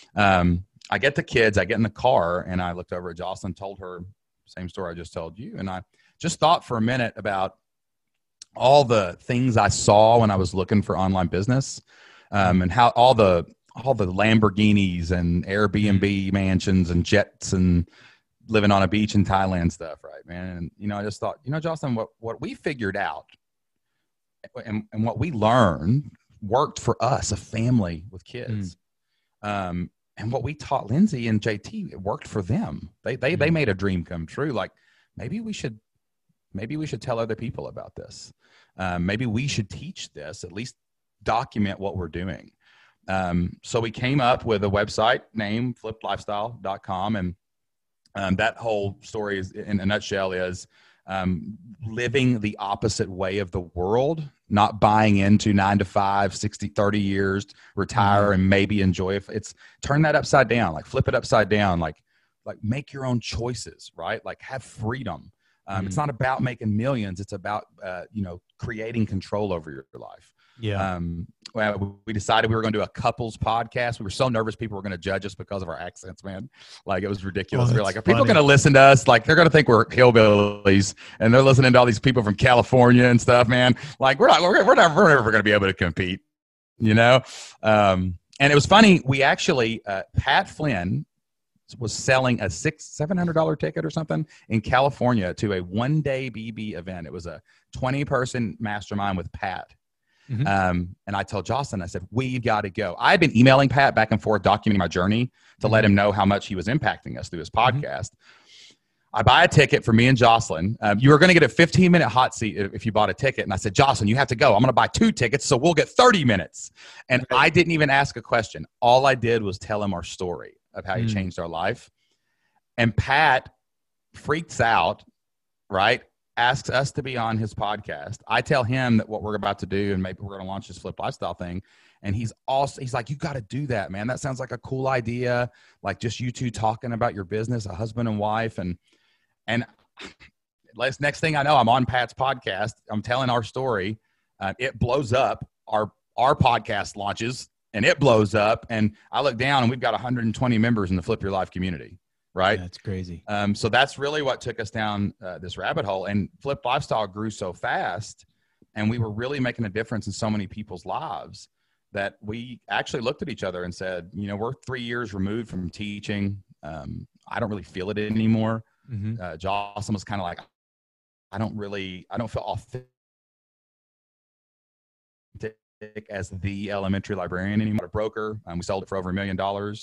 I get the kids, I get in the car, and I looked over at Jocelyn, told her same story I just told you. And I just thought for a minute about all the things I saw when I was looking for online business, and how all the Lamborghinis and Airbnb mansions and jets and living on a beach in Thailand stuff, right, man? And, I just thought, Jocelyn, what we figured out and what we learned worked for us, a family with kids. And what we taught Lindsay and JT, it worked for them. They made a dream come true. Like, maybe we should tell other people about this. Maybe we should teach this, at least document what we're doing. So we came up with a website named flippedlifestyle.com. And that whole story is, in a nutshell, is living the opposite way of the world, not buying into 9 to 5, 60, 30 years, retire and maybe enjoy it. It's turn that upside down, like flip it upside down, like make your own choices, right? Like, have freedom. It's not about making millions. It's about, creating control over your life. Yeah. Well, we decided we were going to do a couples podcast. We were so nervous people were going to judge us because of our accents, man. Like, it was ridiculous. We were like, are people going to listen to us? Like, they're going to think we're hillbillies, and they're listening to all these people from California and stuff, man. Like, we're never going to be able to compete, And it was funny. We actually, Pat Flynn was selling a $700 ticket or something in California to a one-day BB event. It was a 20-person mastermind with Pat. And I told Jocelyn, I said, we've got to go. I had been emailing Pat back and forth, documenting my journey to let him know how much he was impacting us through his podcast. I buy a ticket for me and Jocelyn. You were going to get a 15-minute hot seat if you bought a ticket. And I said, Jocelyn, you have to go. I'm going to buy 2 tickets, so we'll get 30 minutes. And I didn't even ask a question. All I did was tell him our story of how he changed our life. And Pat freaks out, right? Asks us to be on his podcast. I tell him that what we're about to do, and maybe we're going to launch this Flip Lifestyle thing. And he's like, you got to do that, man. That sounds like a cool idea. Like, just you two talking about your business, a husband and wife. And next thing I know, I'm on Pat's podcast. I'm telling our story. It blows up. Our podcast launches, and it blows up. And I look down, and we've got 120 members in the Flip Your Life community. Right. That's crazy. So that's really what took us down this rabbit hole. And Flip Lifestyle grew so fast And we were really making a difference in so many people's lives that we actually looked at each other and said, you know, we're 3 years removed from teaching. I don't really feel it anymore. Jocelyn was kind of like, I don't feel authentic as the elementary librarian anymore. A broker. We sold it for over $1 million.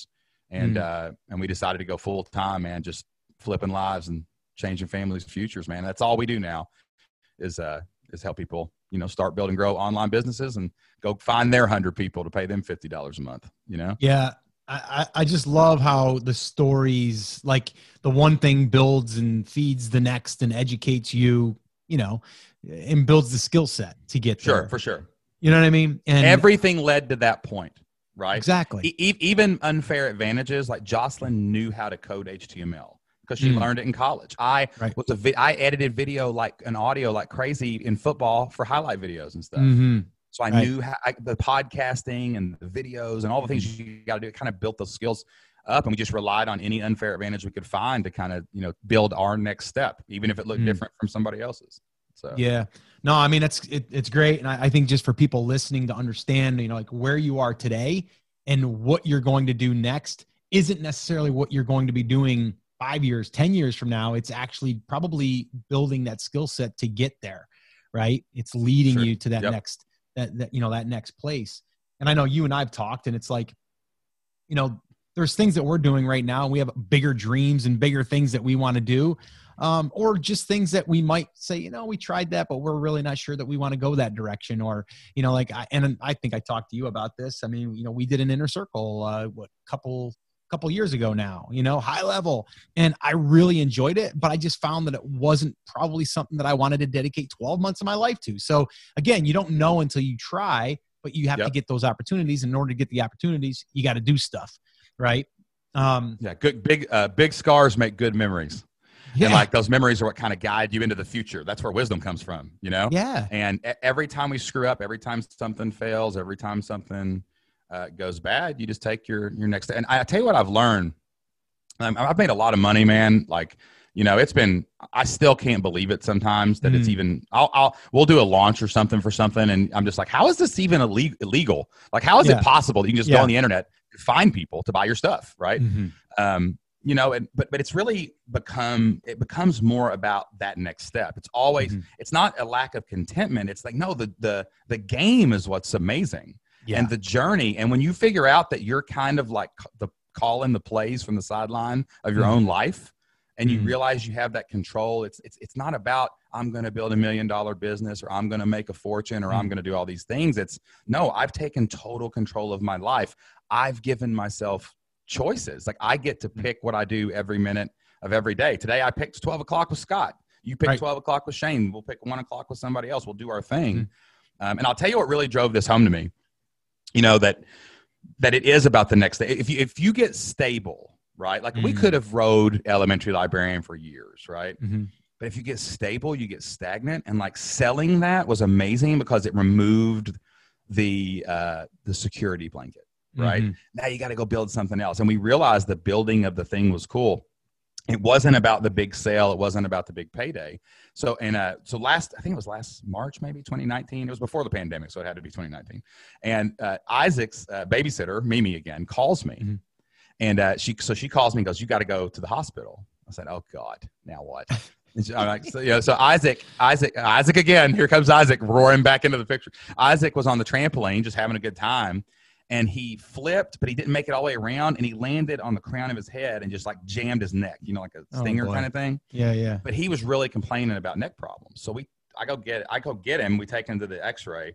And we decided to go full time, man, just flipping lives and changing families' futures, man. That's all we do now is help people, you know, start, build, and grow online businesses and go find their 100 people to pay them $50 a month, you know? Yeah. I just love how the stories, like the one thing builds and feeds the next and educates you, you know, and builds the skill set to get there. Sure, for sure. You know what I mean? And everything led to that point, right? Exactly. Even unfair advantages, like Jocelyn knew how to code HTML because she learned it in college. I edited video like an audio like crazy in football for highlight videos and stuff. So I knew how the podcasting and the videos and all the things you got to do. It kind of built those skills up, and we just relied on any unfair advantage we could find to kind of, you know, build our next step, even if it looked different from somebody else's. So yeah, no, I mean, it's great. And I think just for people listening to understand, you know, like where you are today and what you're going to do next isn't necessarily what you're going to be doing 5 years, 10 years from now. It's actually probably building that skill set to get there, right? It's leading you to that next, that, you know, that next place. And I know you and I've talked, and it's like, you know, there's things that we're doing right now, and we have bigger dreams and bigger things that we want to do. Or just things that we might say, you know, we tried that, but we're really not sure that we want to go that direction. Or, you know, like, and I think I talked to you about this. I mean, you know, we did an inner circle, couple years ago now, you know, high level, and I really enjoyed it, but I just found that it wasn't probably something that I wanted to dedicate 12 months of my life to. So again, you don't know until you try, but you have to get those opportunities. And in order to get the opportunities, you got to do stuff. Right. Good, big scars make good memories. Yeah. And like those memories are what kind of guide you into the future. That's where wisdom comes from, you know? Yeah. And every time we screw up, every time something fails, every time something goes bad, you just take your next step. And I tell you what I've learned. I've made a lot of money, man. Like, you know, I still can't believe it sometimes that it's even, we'll do a launch or something for something. And I'm just like, how is this even illegal? Like, how is it possible that you can just go on the internet and find people to buy your stuff? Right. You know, but it's really becomes more about that next step. It's always, it's not a lack of contentment. It's like, no, the game is what's amazing and the journey. And when you figure out that you're kind of like calling the plays from the sideline of your own life, and you realize you have that control, it's not about, I'm going to build $1 million business, or I'm going to make a fortune, or I'm going to do all these things. It's no, I've taken total control of my life. I've given myself choices. Like, I get to pick what I do every minute of every day. Today I picked 12 o'clock with Scott. You pick 12 o'clock with Shane. We'll pick 1 o'clock with somebody else. We'll do our thing. And I'll tell you what really drove this home to me, you know, that it is about the next day. If you get stable, right? Like we could have rode elementary librarian for years, right? But if you get stable, you get stagnant. And like selling that was amazing because it removed the security blanket. Right. Now you got to go build something else. And we realized the building of the thing was cool. It wasn't about the big sale. It wasn't about the big payday. So, I think it was last March, maybe 2019. It was before the pandemic, so it had to be 2019. And Isaac's babysitter, Mimi again, calls me. And she calls me and goes, you got to go to the hospital. I said, oh God, now what? I'm like, so Isaac again, here comes Isaac roaring back into the picture. Isaac was on the trampoline, just having a good time. And he flipped, but he didn't make it all the way around. And he landed on the crown of his head and just like jammed his neck, you know, like a stinger kind of thing. Yeah. But he was really complaining about neck problems. So I go get him. We take him to the x-ray.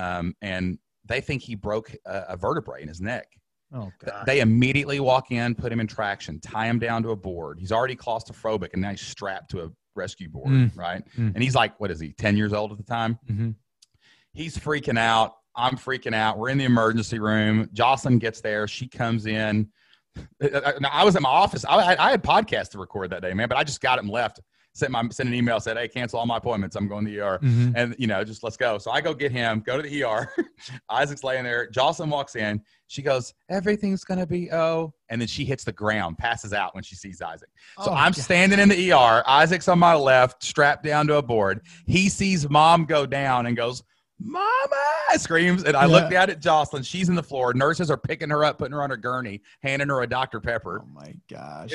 And they think he broke a vertebrae in his neck. Oh, God. They immediately walk in, put him in traction, tie him down to a board. He's already claustrophobic, and now he's strapped to a rescue board, right? And he's like, what is he, 10 years old at the time? He's freaking out. I'm freaking out. We're in the emergency room. Jocelyn gets there. She comes in. I was at my office. I had podcasts to record that day, man, but I just got it and left. sent an email, said, hey, cancel all my appointments. I'm going to the ER. And, just let's go. So I go get him, go to the ER. Isaac's laying there. Jocelyn walks in. She goes, everything's going to be and then she hits the ground, passes out when she sees Isaac. So I'm standing in the ER. Isaac's on my left, strapped down to a board. He sees Mom go down and goes, Mama, screams. And I look down at Jocelyn. She's in the floor. Nurses are picking her up, putting her on her gurney, handing her a Dr. Pepper. Oh my gosh.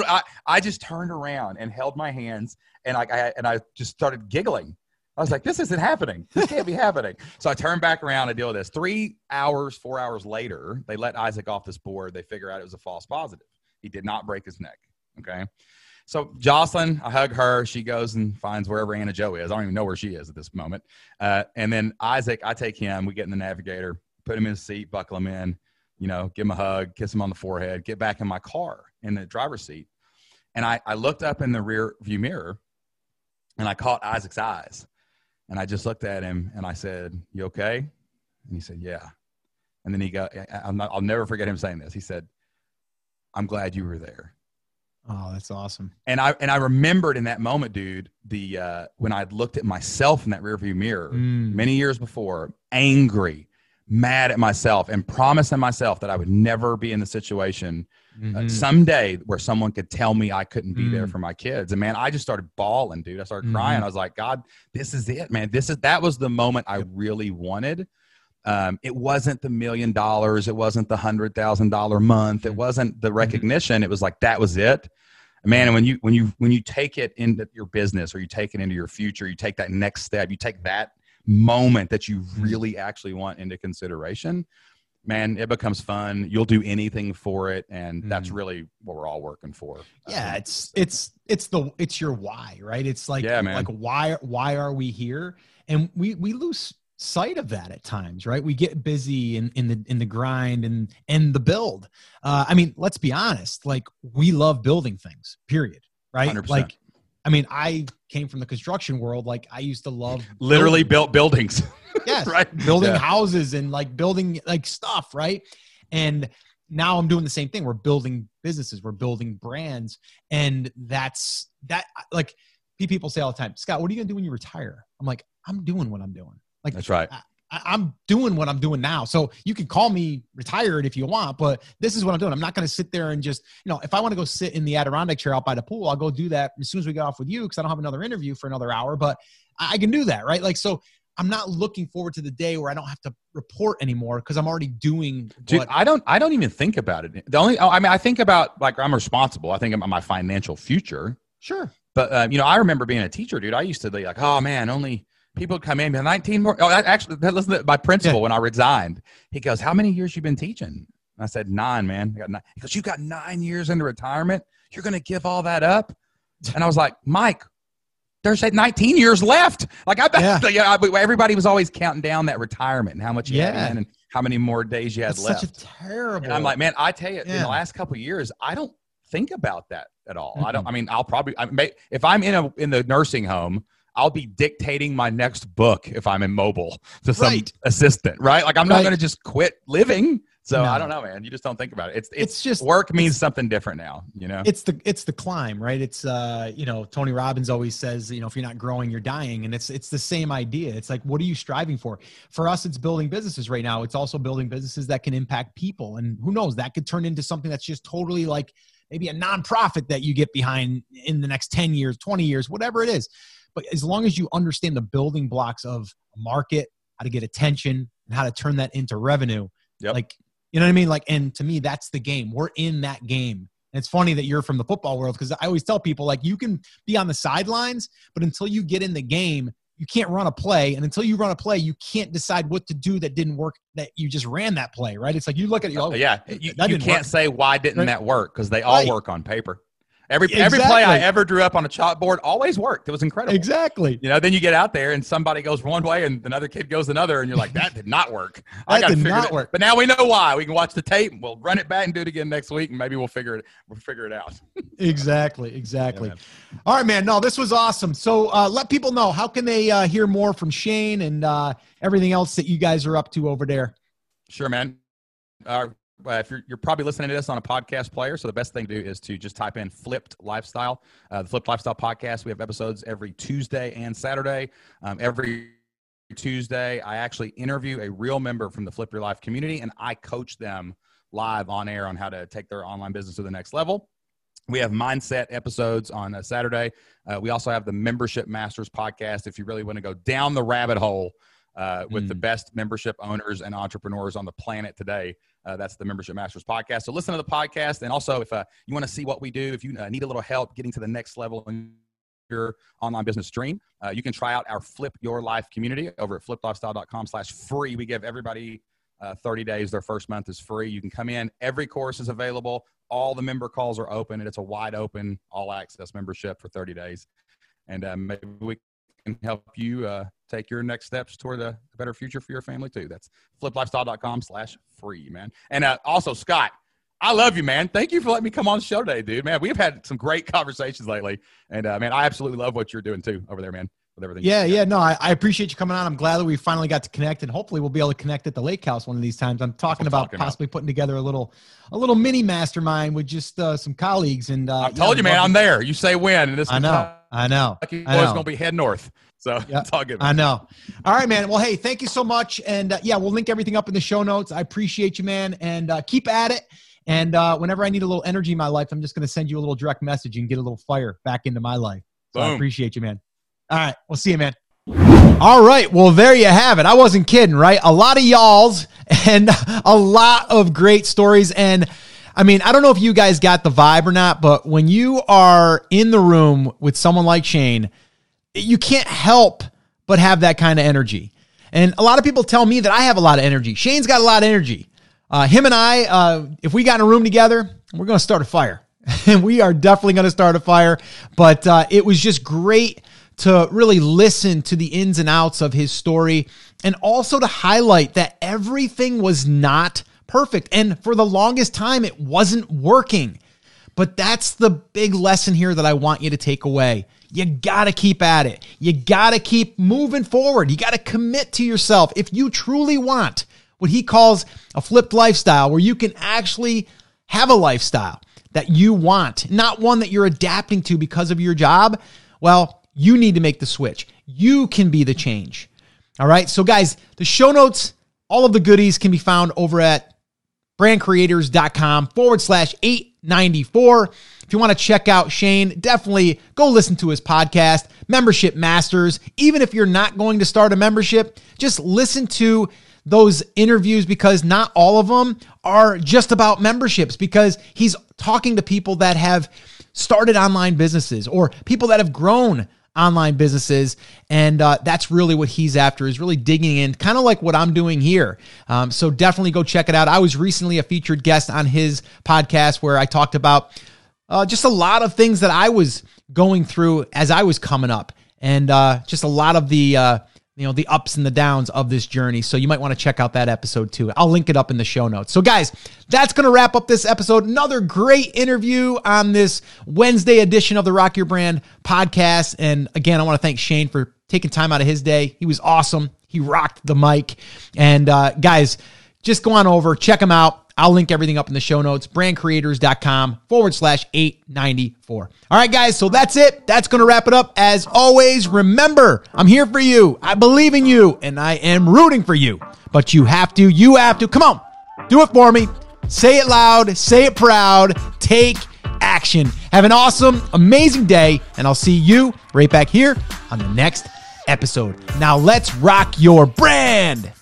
I just turned around and held my hands and I just started giggling. I was like, this isn't happening. This can't be happening. So I turned back around and deal with this. 4 hours later, they let Isaac off this board. They figure out it was a false positive. He did not break his neck. Okay. So Jocelyn, I hug her. She goes and finds wherever Anna Joe is. I don't even know where she is at this moment. And then Isaac, I take him. We get in the Navigator, put him in his seat, buckle him in, give him a hug, kiss him on the forehead, get back in my car in the driver's seat. And I looked up in the rear view mirror and I caught Isaac's eyes. And I just looked at him and I said, you okay? And he said, yeah. And then I'll never forget him saying this. He said, I'm glad you were there. Oh, that's awesome. And I remembered in that moment, dude, when I'd looked at myself in that rearview mirror many years before, angry, mad at myself, and promising myself that I would never be in the situation someday where someone could tell me I couldn't be there for my kids. And man, I just started bawling, dude. I started crying. I was like, God, this is it, man. That was the moment I really wanted. It wasn't the $1 million. It wasn't the $100,000 month. It wasn't the recognition. It was like, that was it, man. And when you take it into your business or you take it into your future, you take that next step, you take that moment that you really actually want into consideration, man, it becomes fun. You'll do anything for it. And that's really what we're all working for. Yeah. It's your why, right? It's like, man. Like why are we here? And we lose sight of that at times, right? We get busy in the grind and the build. I mean, let's be honest, like we love building things, period. Right. 100%. Like, I mean, I came from the construction world. Like I used to love literally built buildings. Yes. Right. Building houses and like building like stuff. Right. And now I'm doing the same thing. We're building businesses, we're building brands. And that's like people say all the time, Scott, what are you going to do when you retire? I'm like, I'm doing what I'm doing. Like, that's right. I'm doing what I'm doing now. So you can call me retired if you want, but this is what I'm doing. I'm not going to sit there and just, if I want to go sit in the Adirondack chair out by the pool, I'll go do that as soon as we get off with you because I don't have another interview for another hour, but I can do that, right? Like, so I'm not looking forward to the day where I don't have to report anymore because I'm already doing. Dude, I don't even think about it. I think about like I'm responsible. I think about my financial future. Sure. But, I remember being a teacher, dude. I used to be like, oh man, only people would come in 19 more. Oh, actually, listen to my principal when I resigned. He goes, how many years you been teaching? And I said, 9, man. I got 9. He goes, you got 9 years into retirement. You're going to give all that up? And I was like, Mike, there's 19 years left. Like everybody was always counting down that retirement and how much you had in and how many more days you had left. Such a terrible. And I'm like, man, I tell you, in the last couple of years, I don't think about that at all. If I'm in the nursing home, I'll be dictating my next book if I'm immobile to some assistant, right? Like I'm not going to just quit living. So I don't know, man. You just don't think about it. It's just work means something different now, It's the climb, right? It's Tony Robbins always says, if you're not growing, you're dying. And it's the same idea. It's like, what are you striving for? For us, it's building businesses right now. It's also building businesses that can impact people. And who knows, that could turn into something that's just totally like maybe a nonprofit that you get behind in the next 10 years, 20 years, whatever it is. But as long as you understand the building blocks of a market, how to get attention and how to turn that into revenue, like, you know what I mean? Like, and to me, that's the game. We're in that game. And it's funny that you're from the football world because I always tell people like you can be on the sidelines, but until you get in the game, you can't run a play. And until you run a play, you can't decide what to do that didn't work, that you just ran that play, right? It's like you look at it. You can't say why didn't that work because they all work on paper. Every play I ever drew up on a chalkboard always worked. It was incredible. Exactly. Then you get out there and somebody goes one way and another kid goes another, and you're like, that did not work. That did not work. But now we know why. We can watch the tape. We'll run it back and do it again next week, and maybe we'll figure it out. Exactly. Yeah, all right, man. No, this was awesome. So let people know, how can they hear more from Shane and everything else that you guys are up to over there? Sure, man. if you're probably listening to this on a podcast player, so the best thing to do is to just type in Flipped Lifestyle, the Flipped Lifestyle podcast. We have episodes every Tuesday and Saturday. Every Tuesday, I actually interview a real member from the Flip Your Life community, and I coach them live on air on how to take their online business to the next level. We have mindset episodes on a Saturday. We also have the Membership Masters podcast. If you really want to go down the rabbit hole with the best membership owners and entrepreneurs on the planet today, that's the Membership Masters podcast. So listen to the podcast. And also, if you want to see what we do, if you need a little help getting to the next level in your online business dream, you can try out our Flip Your Life community over at flippedlifestyle.com/free. We give everybody 30 days. Their first month is free. You can come in. Every course is available. All the member calls are open, and it's a wide open, all access membership for 30 days. And maybe we can help you take your next steps toward a better future for your family too. That's flippedlifestyle.com/free, man. And also, Scott, I love you, man. Thank you for letting me come on the show today, dude. Man, we've had some great conversations lately. And man, I absolutely love what you're doing too over there, man. With everything. Yeah. No, I appreciate you coming on. I'm glad that we finally got to connect, and hopefully we'll be able to connect at the lake house one of these times. I'm talking about possibly putting together a little mini mastermind with just some colleagues. And I told you, man, I'm there. You say when, and this I know. Boy's gonna be head north. So it's all good, man. I know. All right, man. Well, hey, thank you so much. And we'll link everything up in the show notes. I appreciate you, man. And keep at it. And whenever I need a little energy in my life, I'm just going to send you a little direct message and get a little fire back into my life. So I appreciate you, man. All right. We'll see you, man. All right. Well, there you have it. I wasn't kidding, right? A lot of y'alls and a lot of great stories. And I mean, I don't know if you guys got the vibe or not, but when you are in the room with someone like Shane, you can't help but have that kind of energy. And a lot of people tell me that I have a lot of energy. Shane's got a lot of energy. Him and I, if we got in a room together, we're going to start a fire. And we are definitely going to start a fire. But it was just great to really listen to the ins and outs of his story, and also to highlight that everything was not perfect. And for the longest time, it wasn't working. But that's the big lesson here that I want you to take away. You got to keep at it. You got to keep moving forward. You got to commit to yourself. If you truly want what he calls a flipped lifestyle, where you can actually have a lifestyle that you want, not one that you're adapting to because of your job, well, you need to make the switch. You can be the change. All right. So guys, the show notes, all of the goodies can be found over at brandcreators.com/894. If you want to check out Shane, definitely go listen to his podcast, Membership Masters. Even if you're not going to start a membership, just listen to those interviews, because not all of them are just about memberships, because he's talking to people that have started online businesses or people that have grown online businesses. And that's really what he's after, is really digging in, kind of like what I'm doing here. So definitely go check it out. I was recently a featured guest on his podcast where I talked about just a lot of things that I was going through as I was coming up, and just a lot of the the ups and the downs of this journey. So you might want to check out that episode too. I'll link it up in the show notes. So guys, that's going to wrap up this episode. Another great interview on this Wednesday edition of the Rock Your Brand podcast. And again, I want to thank Shane for taking time out of his day. He was awesome. He rocked the mic. And guys, just go on over, check him out. I'll link everything up in the show notes, brandcreators.com/894. All right, guys, so that's it. That's going to wrap it up. As always, remember, I'm here for you. I believe in you, and I am rooting for you. But you have to. Come on, do it for me. Say it loud. Say it proud. Take action. Have an awesome, amazing day, and I'll see you right back here on the next episode. Now let's rock your brand.